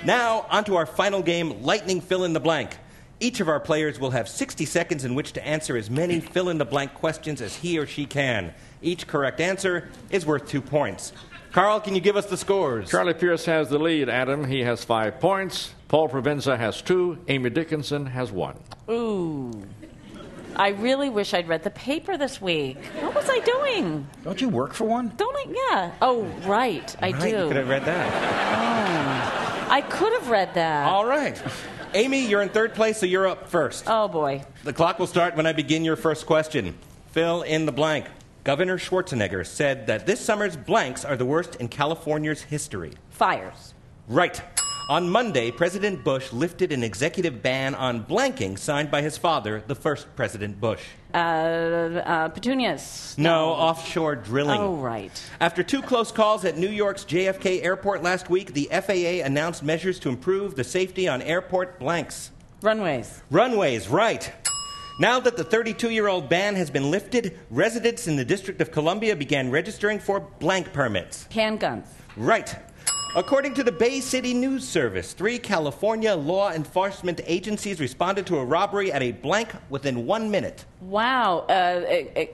Now, onto our final game, Lightning Fill in the Blank. Each of our players will have 60 seconds in which to answer as many fill-in-the-blank questions as he or she can. Each correct answer is worth 2 points. Carl, can you give us the scores? Charlie Pierce has the lead, Adam. He has 5 points. Paul Provenza has 2. Amy Dickinson has 1. Ooh. I really wish I'd read the paper this week. What was I doing? Don't you work for one? Don't I? Yeah. Oh, right. I do. You could have read that. Oh. I could have read that. All right. Amy, you're in third place, so you're up first. Oh, boy. The clock will start when I begin your first question. Fill in the blank. Governor Schwarzenegger said that this summer's blanks are the worst in California's history. Fires. Right. On Monday, President Bush lifted an executive ban on blanking signed by his father, the first President Bush. Petunias. No, offshore drilling. Oh, right. After 2 close calls at New York's JFK Airport last week, the FAA announced measures to improve the safety on airport blanks. Runways. Runways, right. Now that the 32-year-old ban has been lifted, residents in the District of Columbia began registering for blank permits. Handguns. Right. According to the Bay City News Service, 3 California law enforcement agencies responded to a robbery at a blank within 1 minute. Wow. A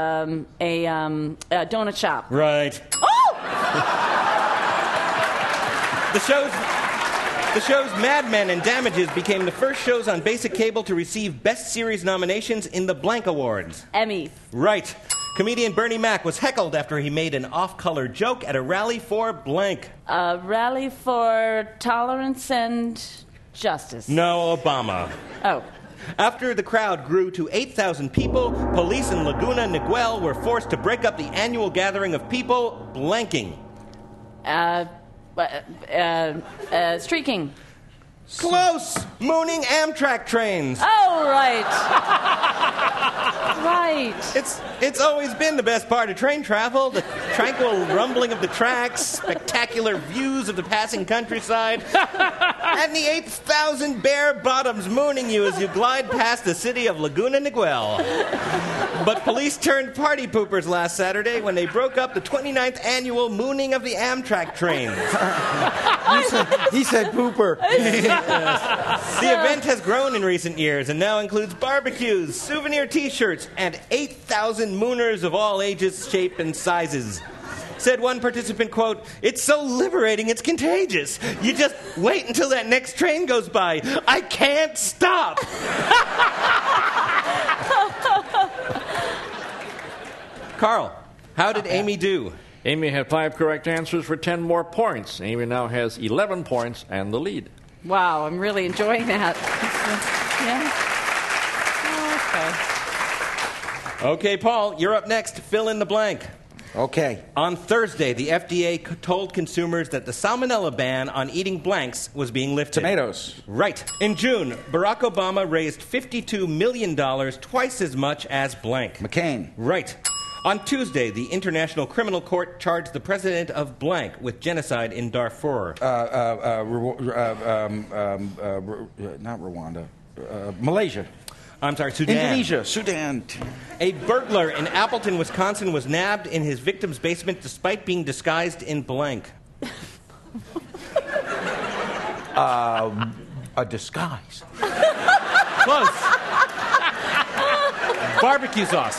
donut shop. Right. Oh! The show's Mad Men and Damages became the first shows on basic cable to receive Best Series nominations in the Blank Awards. Emmys. Right. Comedian Bernie Mac was heckled after he made an off-color joke at a rally for blank. A rally for tolerance and justice. No, Obama. Oh. After the crowd grew to 8,000 people, police in Laguna Niguel were forced to break up the annual gathering of people blanking. Streaking. Close! Mooning Amtrak trains. Oh, right. Right. It's always been the best part of train travel. The tranquil rumbling of the tracks, spectacular views of the passing countryside, and the 8,000 bare bottoms mooning you as you glide past the city of Laguna Niguel. But police turned party poopers last Saturday when they broke up the 29th annual mooning of the Amtrak trains. He said pooper. The event has grown in recent years and now includes barbecues, souvenir T-shirts, and 8,000 mooners of all ages, shape, and sizes. Said one participant, quote, "It's so liberating, it's contagious. You just wait until that next train goes by. I can't stop." Carl, how did Amy do? Amy had 5 correct answers for 10 more points. Amy now has 11 points and the lead. Wow, I'm really enjoying that. Yeah. Okay, Paul, you're up next. Fill in the blank. Okay. On Thursday, the FDA told consumers that the salmonella ban on eating blanks was being lifted. Tomatoes. Right. In June, Barack Obama raised $52 million, twice as much as blank. McCain. Right. On Tuesday, the International Criminal Court charged the president of blank with genocide in Darfur. Not Rwanda. Malaysia. I'm sorry, Sudan. Indonesia. Sudan. A burglar in Appleton, Wisconsin was nabbed in his victim's basement despite being disguised in blank. A disguise. Close. Barbecue sauce.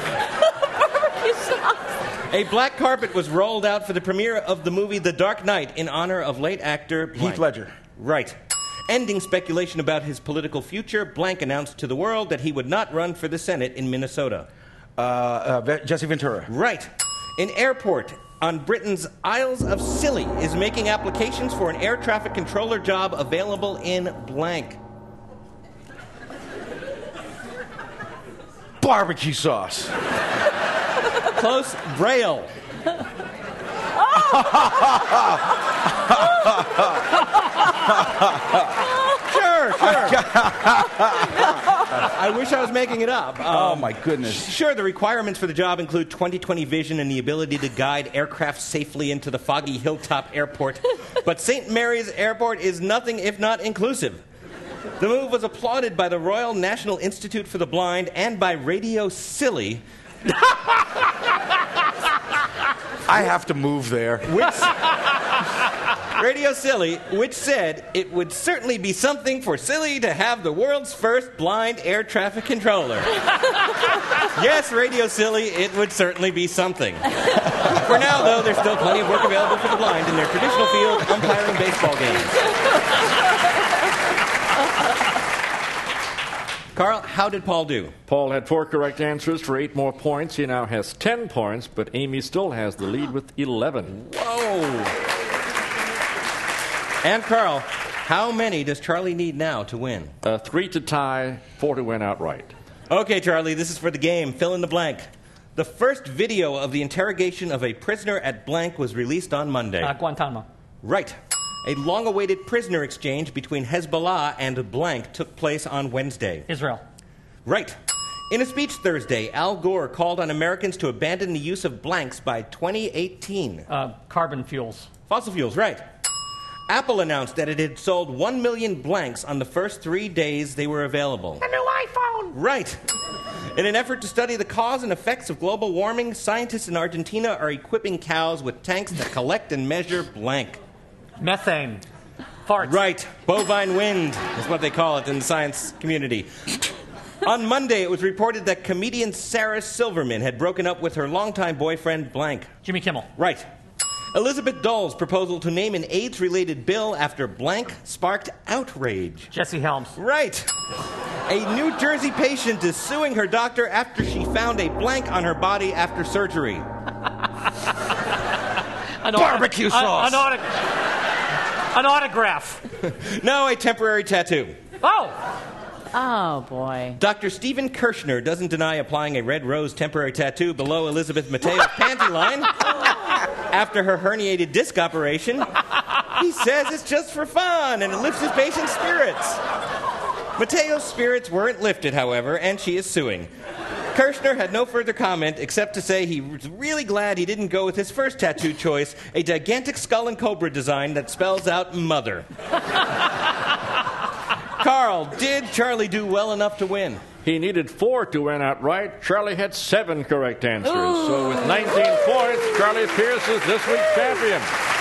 A black carpet was rolled out for the premiere of the movie The Dark Knight in honor of late actor blank. Heath Ledger. Right. Ending speculation about his political future, blank announced to the world that he would not run for the Senate in Minnesota. Jesse Ventura. Right. An airport on Britain's Isles of Scilly is making applications for an air traffic controller job available in blank. Barbecue sauce. Close. Braille. Sure. I wish I was making it up. Oh, my goodness. Sure, the requirements for the job include 20/20 vision and the ability to guide aircraft safely into the foggy Hilltop Airport. But St. Mary's Airport is nothing if not inclusive. The move was applauded by the Royal National Institute for the Blind and by Radio Silly. I have to move there. Radio Silly, which said it would certainly be something for Silly to have the world's first blind air traffic controller. Yes, Radio Silly, it would certainly be something. For now, though, there's still plenty of work available for the blind in their traditional field umpiring baseball games. Carl, how did Paul do? Paul had 4 correct answers for 8 more points. He now has 10 points, but Amy still has the lead with 11. Whoa! And Carl, how many does Charlie need now to win? 3 to tie, 4 to win outright. Okay, Charlie, this is for the game. Fill in the blank. The first video of the interrogation of a prisoner at blank was released on Monday. Guantanamo. Right. A long-awaited prisoner exchange between Hezbollah and blank took place on Wednesday. Israel. Right. In a speech Thursday, Al Gore called on Americans to abandon the use of blanks by 2018. Carbon fuels. Fossil fuels, right. Apple announced that it had sold 1 million blanks on the first 3 days they were available. A new iPhone. Right. In an effort to study the cause and effects of global warming, scientists in Argentina are equipping cows with tanks that collect and measure blank. Methane. Farts. Right. Bovine wind is what they call it in the science community. On Monday, it was reported that comedian Sarah Silverman had broken up with her longtime boyfriend, blank. Jimmy Kimmel. Right. Elizabeth Dole's proposal to name an AIDS-related bill after blank sparked outrage. Jesse Helms. Right. A New Jersey patient is suing her doctor after she found a blank on her body after surgery. Barbecue sauce. An autograph. No, a temporary tattoo. Oh, boy. Dr. Stephen Kirshner doesn't deny applying a red rose temporary tattoo below Elizabeth Mateo's panty line after her herniated disc operation. He says it's just for fun and it lifts his patient's spirits. Mateo's spirits weren't lifted, however, and she is suing. Kirshner had no further comment except to say he was really glad he didn't go with his first tattoo choice, a gigantic skull and cobra design that spells out mother. Carl, did Charlie do well enough to win? He needed 4 to win outright. Charlie had 7 correct answers. So with 19 points, Charlie Pierce is this week's champion.